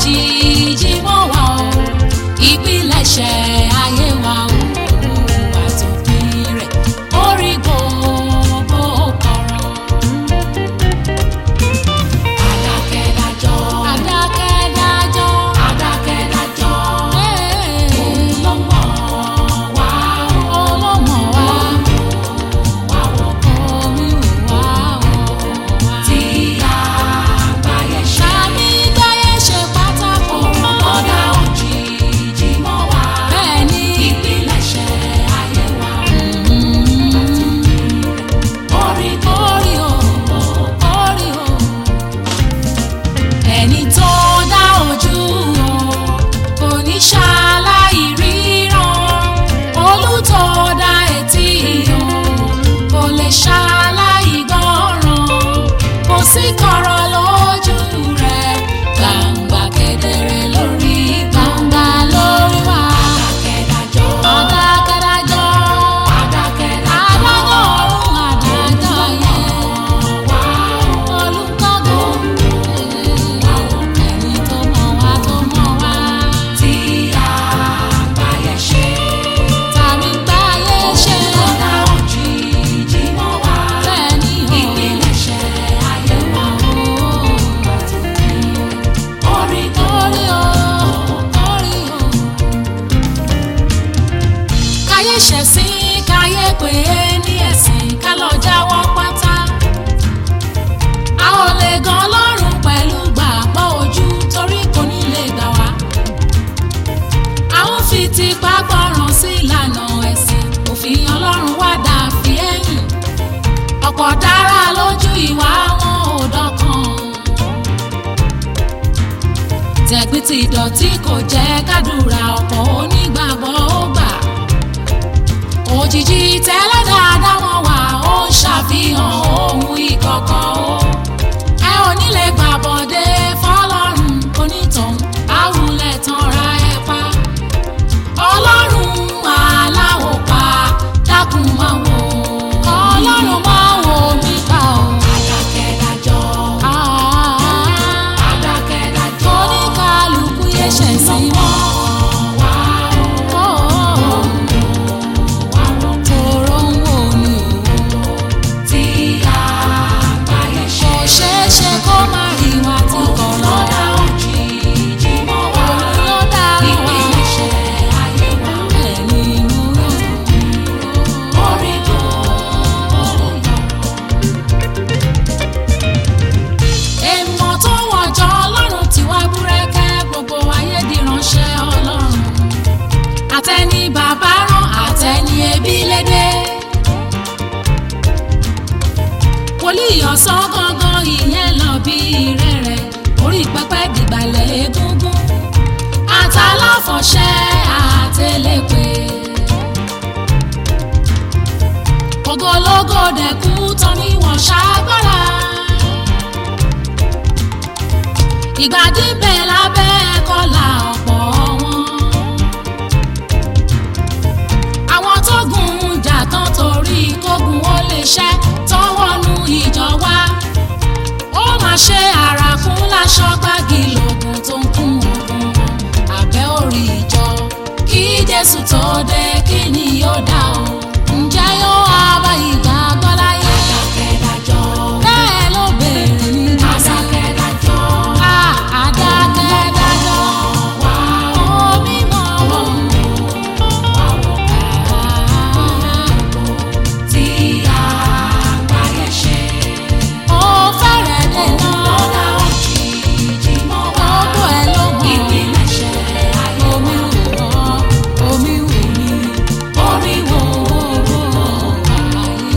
òjijì mọ́ wa o ìpilẹ̀ṣẹ̀ ayé wa o àtòpin rẹ̀ orí gbogbo kọ̀rọ̀. Adákẹ́dájọ́ adákẹ́dájọ́ adákẹ́dájọ́ òun ló mọ̀ wá o ló mọ̀ wá omi wá o tí àgbáyé ṣe. Àmì ìgbáyé ṣe pátákó lọ́dà òjijì mọ́ wá. Bẹ́ẹ̀ ni ìpilẹ̀ṣẹ̀ ayé wa orí orí o orí o. Ẹni tó dá ojú o kò ní ṣaláì ríran. Olùtọ́ dá etí o kò lè ṣaláì gbọ́ràn. Kò sí kọ̀rọ̀ lójú rẹ̀ gbangba kedere lórí gbangba lórí wa. Adákẹ́dájọ́ adákẹ́dájọ́ adákẹ́dájọ́ ọ̀run adájọ́ yẹn olùkọ́gbọ́ ẹni tó mọ̀ wá tí àgbáyé ṣe tàbí gbáyé ṣe lọ́dà òjijì mọ́ wá. Bẹ́ẹ̀ ni ìpilẹ̀ṣẹ̀ ayé wa orí orí o orí o. Káyé ṣẹ̀sìn káyé pé ní ẹ̀sìn ká lọ jáwọ́ pátá. A ò lè gan Ọlọ́run pẹ̀lú gbàgbọ́ ojú torí kò ní lè gbà wá. A ń fi tipá gbọ́ràn sí ìlànà ẹ̀sìn òfin Ọlọ́run wá dà fi ẹ̀yìn. Ọ̀pọ̀ dára lójú ìwà wọn ò dọ́kan. Tẹ̀gbìn ti dọ̀tí kò jẹ́ kádùrà ọ̀pọ̀ onígbàgbọ́ ó gbà. Òjijì tẹ́lẹ̀ dáadáa wọn wà ó ń ṣàfihàn ohun ìkọ̀kọ̀ o. Ẹ ò ní lè gbàbọ̀dé fọlọ́run onítọ̀hún àwùlẹ̀ tanra ẹ pa. Ọlọ́run aláwọ̀ pa dákun máa wò. Ọlọ́run máa wò mí pa o. Adákẹ́dájọ́ adákẹ́dájọ́ oníkàlùkù yẹ ṣẹ̀ sí mọ́. Tòró ń wò ni o. Tí àgbáyé ṣe. Kò ṣeé ṣe kó má rí wa tí kò lọ́dà òjijì mọ́ wá. Òun ló dá wa. Ìpilẹ̀ṣẹ̀ ayé wa. Ẹni mú orí tó yọ. Èèmọ̀ tó wọ̀jọ́ Ọlọ́run ti wá búrẹ́kẹ́ gbogbo ayé di ránṣẹ́ Ọlọ́run. Àtẹni bàbá rán àtẹni ẹbí lédè. Wòlíì ọ̀sán gangan ìyẹn lọ bí ìrẹ̀rẹ̀ orí pẹpẹ dìgbàlẹ̀ egúngún. Àtàláfọ̀ṣẹ́ àtẹlẹ́pẹ́. Ògológò dẹ̀kú tán ni wọ́n ṣàgbára. Ìgbàdí bẹ̀ lábẹ́ kọ́là ọ̀pọ̀ wọn. Àwọn tó gùn jà tán torí kógun ó lè ṣẹ́ tán wọnú ìjọ wa. Ó máa ṣe àràkún láṣọ gbági lògùn tó ń kún ogun abẹ́ orí ìjọ. Kí Jésù tó dé kí ni yóò dá o? Ǹjẹ́ yóò wá bá ìgbàgbọ́ láyé? Adákẹ́dájọ́ bẹ́ẹ̀ ló béèrè ní adákẹ́dájọ́ adákẹ́dájọ́ omi mọ̀ wọ́n. Tí àgbáyé ṣe. Ó fẹ́rẹ̀ dé náà. Lọ́dà òjijì mọ́ wá. Gbogbo ẹ̀ ló mọ̀. Ìpilẹ̀ṣẹ̀ ayé wa. Omi wò wọ́n, omi wò mí, orí wò wò ayé.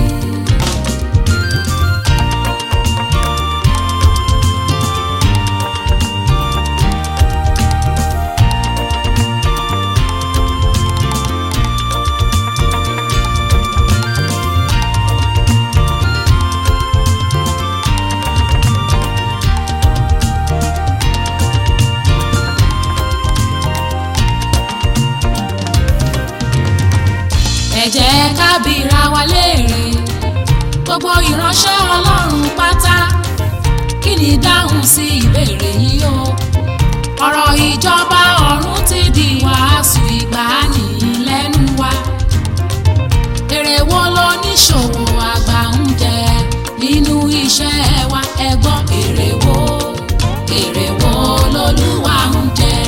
Ẹ jẹ́ ká bira wa léèrè gbogbo ìránṣẹ́ Ọlọ́run pátá kí ni dáhùn sí ìbéèrè yìí o. ọ̀rọ̀ ìjọba ọ̀run ti di wàásù ìgbàanì lẹ́nu wa. èrè wo lóníṣòwò àgbà ń jẹ nínú iṣẹ́ wa? ẹ gbọ́, èrè wo lolúwa ń jẹ?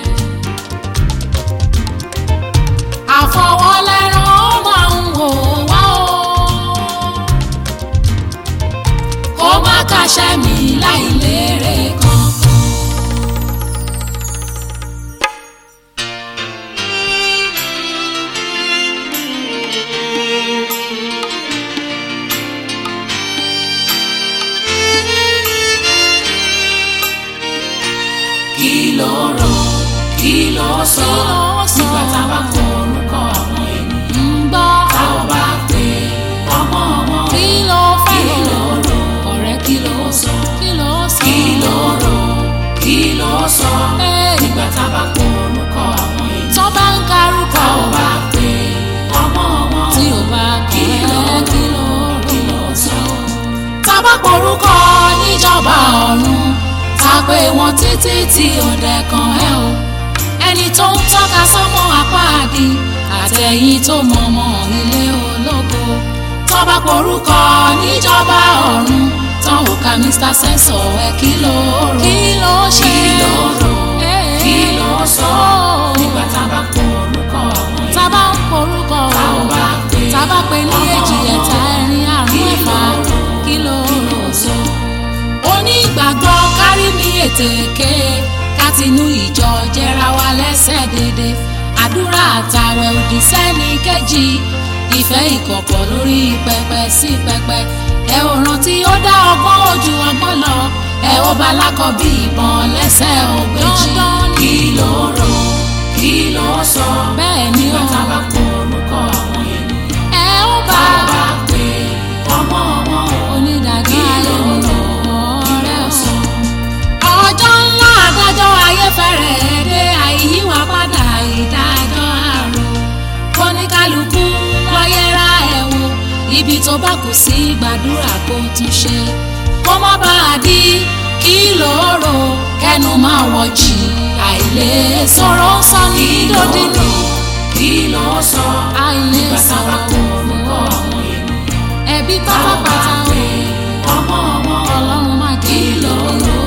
àfọwọ́lẹ́rán ó máa ń wò wá o, kó má kàṣẹ́ mi láì lérè kankan. kí ló sọ nígbà tá a bá kọ orúkọ àwọn ènìyàn ń gbọ́, tá ò bá pè ọmọ wọn? kí ló rò ọ̀rẹ́? kí ló sọ nígbà tá a bá kọ orúkọ àwọn ènìyàn tó bá ń karúkọ, tá ò bá pè ọmọ wọn? tí ò bá kí ló sọ? tá a bá kọ orúkọ níjọba ọ̀run, ta pé wọn títí tí ọdẹ kan ẹ o, ẹni tó ń tọ́ka sọ́mọ àpáàdì àtẹ̀yìn tó mọ̀mọ́ ilé ológo. tó bá porúkọ níjọba ọ̀run tán ò ka Mr. Sensor ẹ kí ló rò? kí ló sọ nígbà tá a bá porúkọ àwọn èèyàn? tá a bá ń porúkọ tá a bá pè ní èjì ẹ̀ta ẹ̀rin àrún ẹ̀fà, kí ló sọ? onígbàgbọ́ kárí mi ètèké kátinú ìjọ jẹra wa lẹ́sẹ̀ dédé, àdúrà àtàwẹ̀ òdì sẹ́ni kejì, ìfẹ́ ìkọ̀kọ̀ lórí pẹpẹ sí pẹpẹ. ẹ ò rántí ó dá ọgbọ́n ojú ọgbọ́n lọ, ẹ ó bá lákọ̀ bí ìbọn lẹ́sẹ̀ ògbéjì. kí ló rò? kí ló sọ? bẹ́ẹ̀ ni ó bá bá kọ orúkọ àwọn ènìyàn, ẹ ó bá pè ọmọ wọn onídàájọ́ ayé mi. ọjọ́ ńlá adájọ́ ayé fẹ́rẹ̀ dé, àìyíwá padà ìdájọ́ àrò. kóníkálukú lọ yẹra ẹ̀ wò, ibi tó bá kù sí gbàdúrà kó tún ṣe, kó má bàa di kí ló rò kẹnu máa wọ̀jì, àìlè sọ̀rọ̀ sọ ní dòdìní. kí ló sọ àìlè sọ̀rọ̀ orúkọ àwọn ènìyàn? ẹbí pátápátá ọmọ wọn ọlọ́run má kí ló rò?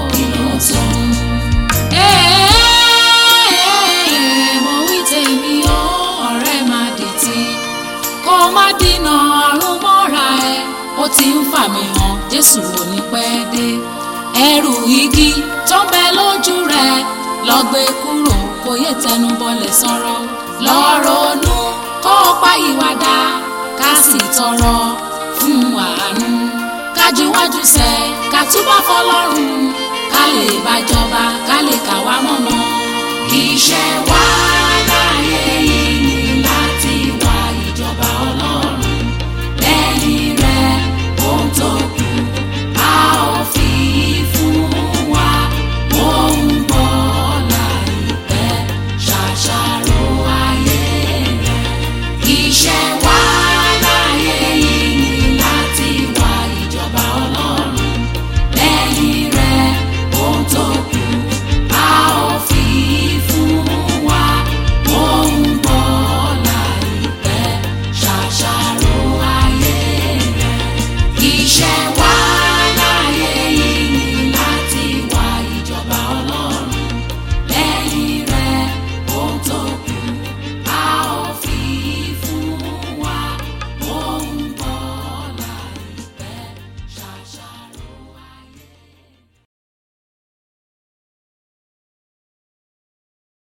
mo wí tèmi o, ọ̀rẹ́ má dìtì, kó má dínà ọ̀run mọ́ra ẹ. ó ti ń fà mí hàn Jésù ò ní pẹ́ dé. ẹrù igi tó ń bẹ lójú rẹ lọ gbé kúrò, kó yé tẹnu bọlẹ̀ sọ̀rọ̀. lọ ronú kó pa ìwàdà, ká sì tọrọ fún àánú, kájúwájú sẹ ká túbọ̀ fọlọ́run, ká lè bá jọba, ká lè kà wá mọ̀mọ́. iṣẹ́